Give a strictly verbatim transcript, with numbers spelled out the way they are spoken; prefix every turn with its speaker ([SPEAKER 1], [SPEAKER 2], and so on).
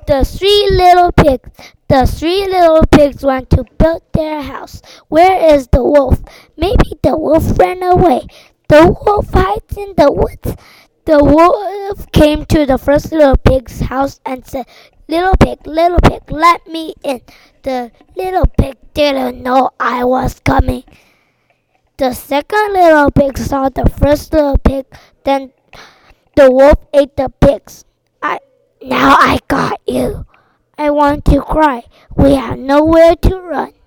[SPEAKER 1] The three little pigs. The three little pigs went to build their house. Where is the wolf? Maybe the wolf ran away. The wolf hides in the woods. The wolf came to the first little pig's house and said, "Little pig, little pig, let me in." The little pig didn't know I was coming. The second little pig saw the first little pig. Then the wolf ate the pigs. I Now I got you. I want to cry. We have nowhere to run.